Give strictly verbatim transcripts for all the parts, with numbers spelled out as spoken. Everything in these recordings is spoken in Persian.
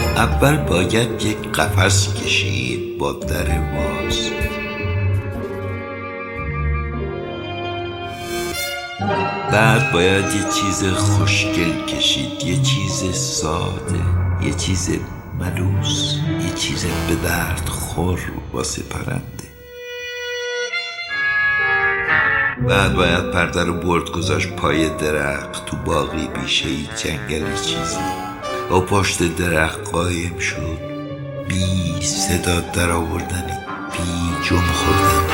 اول باید یک قفس کشید با در باز. بعد باید یه چیز خوشگل کشید، یه چیز ساده، یه چیز ملوس، یه چیز به درد خور واسه پرنده. بعد باید پرده رو برد گذاشت پای درخت، تو باقی بیشه ای جنگل چیزی و پشت درخت قایم شد، بی صدا در آوردنی، بی جم خوردنی.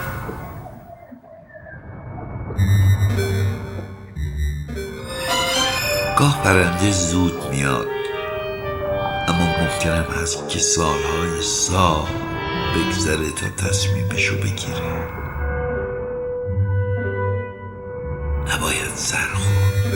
گاه پرنده زود میاد، اما ممکنم هست که سالهای سال بگذره تا تصمیمشو بگیره. نباید سر خورد،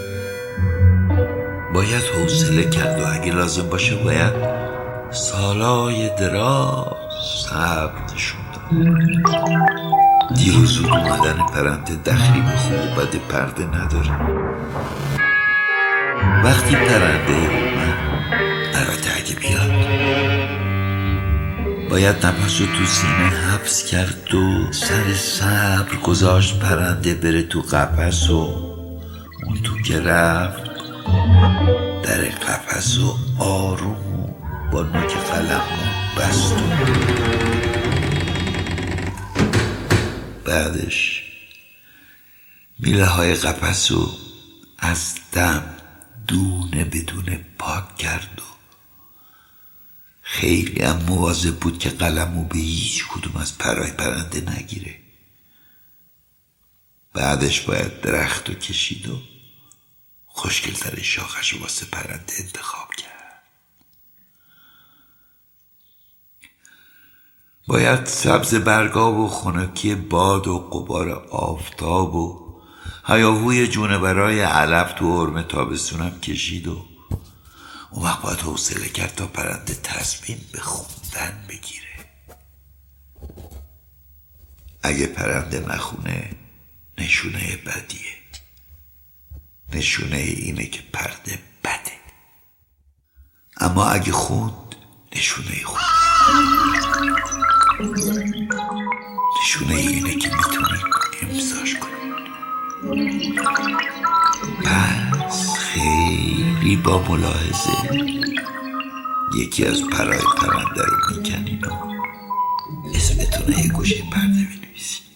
باید حوصله کرد و اگه لازم باشه باید سالهای دراز صبرشون داد. دیر و زود اومدن پرنده دخلی به خوب و بد پرده نداره. وقتی پرنده اومد، البته اگه بیاد، باید نفس رو تو سینه حبس کرد و سر صبر گذاشت پرنده بره تو قفس و اون تو که رفت در قفس و آروم با نوک قلم بست و بعدش میله های قفس رو از دم دونه بدونه پاک کرد و خیلی هم مواظب بود که قلمو به هیچ کدوم از پرای پرنده نگیره. بعدش باید درخت رو کشید و خوشگل‌تر شاخش رو واسه پرنده انتخاب کرد. باید سبز برگا و خنکی باد و غبار آفتاب و هیاهوی جونورای علف تو حرم تابستونم کشید و اون وقت باید حوصله کرد تا پرنده تصمیم به خوندن بگیره. اگه پرنده نخونه نشونه بدیه، نشونه اینه که پرنده بده. اما اگه خوند نشونه خوند، نشونه اینه که میتونیم امضاش کنیم. پس خیلی با ملاحظه یکی از پرای پرنده رو میکنین و اسمتون یه گوشه پرده بنویسین.